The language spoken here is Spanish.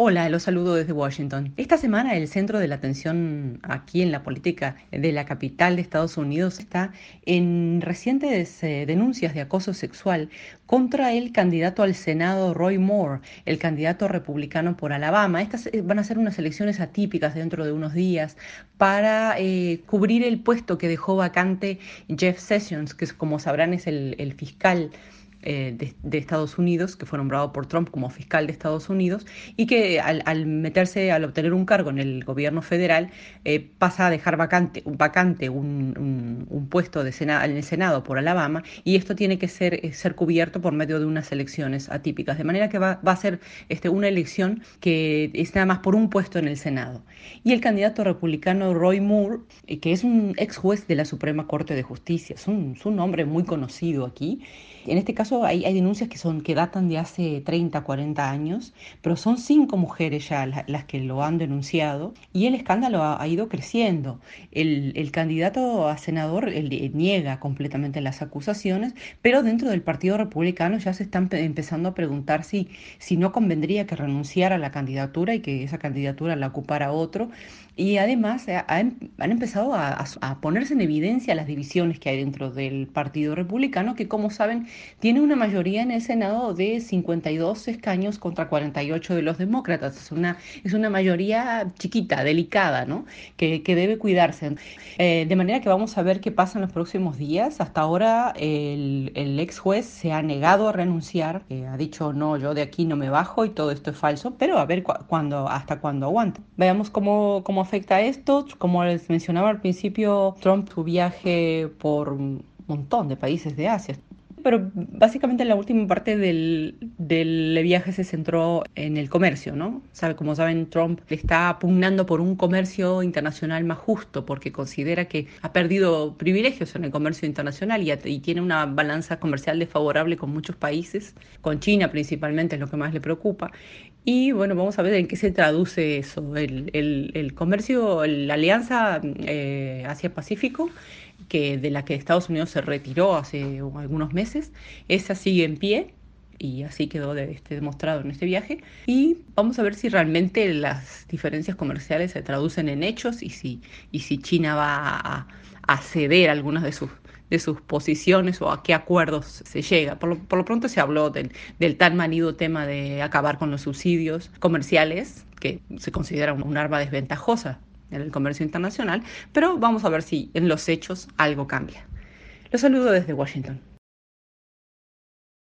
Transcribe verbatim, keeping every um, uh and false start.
Hola, los saludo desde Washington. Esta semana el centro de la atención aquí en la política de la capital de Estados Unidos está en recientes eh, denuncias de acoso sexual contra el candidato al Senado Roy Moore, el candidato republicano por Alabama. Estas eh, van a ser unas elecciones atípicas dentro de unos días para eh, cubrir el puesto que dejó vacante Jeff Sessions, que es, como sabrán, es el, el fiscal eh, de, de Estados Unidos, que fue nombrado por Trump como fiscal de Estados Unidos, y que al, al meterse, al obtener un cargo en el gobierno federal, eh, pasa a dejar vacante, vacante un, un, un puesto de sena, en el Senado por Alabama, y esto tiene que ser, eh, ser cubierto por medio de unas elecciones atípicas, de manera que va, va a ser este, una elección que es nada más por un puesto en el Senado. Y el candidato republicano Roy Moore, eh, que es un ex juez de la Suprema Corte de Justicia, es un, es un hombre muy conocido aquí. En este caso hay, hay denuncias que, son, que datan de hace treinta, cuarenta años, pero son cinco mujeres ya la, las que lo han denunciado y el escándalo ha, ha ido creciendo. El, el candidato a senador él, niega completamente las acusaciones, pero dentro del Partido Republicano ya se están empezando a preguntar si, si no convendría que renunciara a la candidatura y que esa candidatura la ocupara otro. Y además ha, han empezado a, a, a ponerse en evidencia las divisiones que hay dentro del Partido Republicano, que como saben tiene una mayoría en el Senado de cincuenta y dos escaños contra cuarenta y ocho de los demócratas. Es una, es una mayoría chiquita, delicada, ¿no? Que, que debe cuidarse. Eh, de manera que vamos a ver qué pasa en los próximos días. Hasta ahora el, el ex juez se ha negado a renunciar, eh, ha dicho no, yo de aquí no me bajo y todo esto es falso, pero a ver cu cuándo, hasta cuándo aguanta. Veamos cómo, cómo afecta esto. Como les mencionaba al principio, Trump su viaje por un montón de países de Asia. Pero básicamente la última parte del, del viaje se centró en el comercio, ¿no? Sabe, como saben, Trump le está pugnando por un comercio internacional más justo porque considera que ha perdido privilegios en el comercio internacional y, y tiene una balanza comercial desfavorable con muchos países, con China principalmente es lo que más le preocupa. Y bueno, vamos a ver en qué se traduce eso. El, el, el comercio, la alianza eh, Asia-Pacífico, que de la que Estados Unidos se retiró hace algunos meses, esa sigue en pie y así quedó de, este, demostrado en este viaje. Y vamos a ver si realmente las diferencias comerciales se traducen en hechos y si, y si China va a, a ceder algunas de sus de sus posiciones o a qué acuerdos se llega. Por lo, por lo pronto se habló del, del tan manido tema de acabar con los subsidios comerciales, que se considera un, un arma desventajosa en el comercio internacional, pero vamos a ver si en los hechos algo cambia. Los saludo desde Washington.